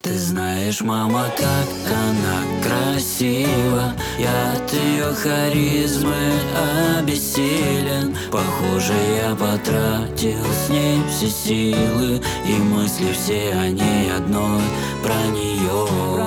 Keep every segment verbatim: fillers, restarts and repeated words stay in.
Ты знаешь, мама, как она красива. Я от ее харизмы обессилен. Похоже, я потратил с ней все силы, и мысли все о ней одной, про нее.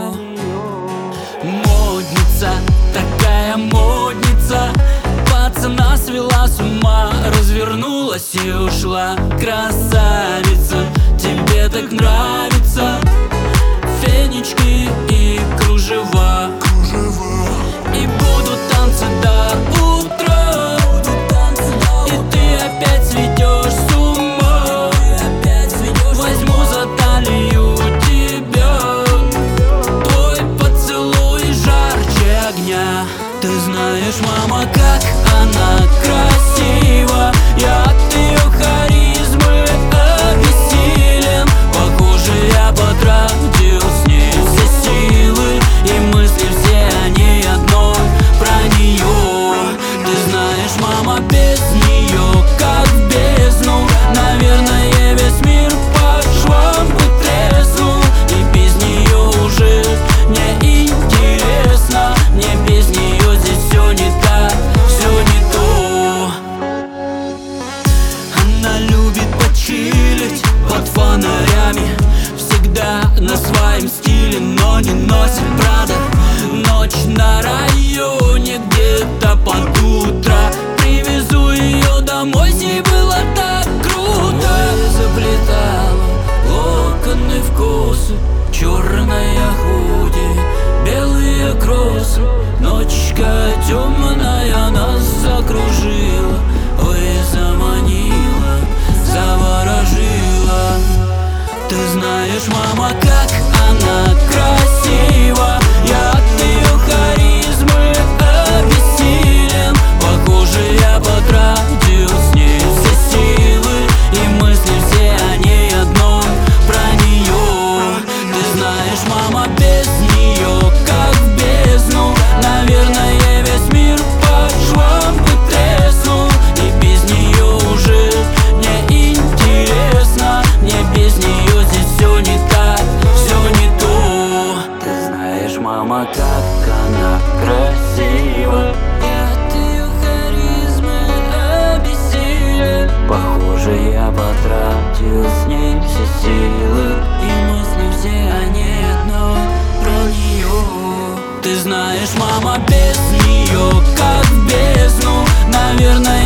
Модница, такая модница, пацана свела с ума, развернулась и ушла. Красавица, тебе так нравится фенечки и кружева, и будут танцы до утра, и ты опять сведешь с ума. Возьму за талию тебя, твой поцелуй жарче огня. Ты знаешь, мама, как она красива. Я от ее харизмы обессилен. Похоже, я потратил с ней все силы, и мысли все о ней одной, про нее. Ты знаешь, мама, без нее как в бездну. Наверное, весь мир по швам бы треснул, и без нее уже не интересно. Мне без нее здесь все не так, все не то. Она любит почилить под фонарями, всегда на своем стиле, но не носит Прада. Ночь на районе, где-то под утро привезу ее домой, с ней было так круто. Мы заплетала локоны в косы, черная худи, белые кроссы. Ночка темная нас закружила, ой, заманила, заворожила. Ты знаешь, мама, как она красива. Я от ее харизмы обессилен. Похоже, я потратил с ней все силы, и мысли все о ней одной, про нее. Ты знаешь, мама, без нее как в бездну. Наверное, весь мир по швам бы треснул, и без нее уже не интересно. Мне без нее здесь все не так, все не то. Ты знаешь, мама, как она красива. Я от ее харизмы обессилен. Похоже, я потратил с ней все силы, и мысли все о ней одной, про нее. Ты знаешь, мама, без нее как в бездну. Наверное,